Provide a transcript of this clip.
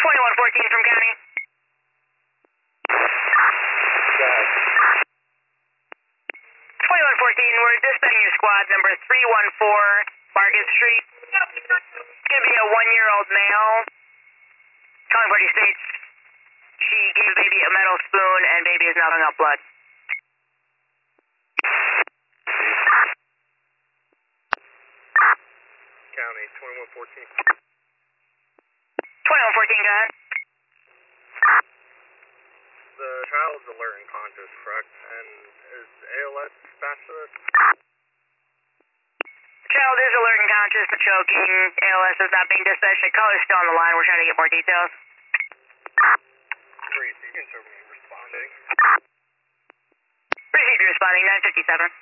2114 from county. 2114, we're dispatching your squad number 314 Market Street. It's going to be a 1-year-old male. Calling 40 states. She gave baby a metal spoon and baby is now throwing up blood. County 2114. 2114, go ahead. The child is alert and conscious, correct? And is ALS dispatched to this? Child is alert and conscious but choking. ALS is not being dispatched. The caller's still on the line. We're trying to get more details. Great, so you can show me responding. Received, responding 957.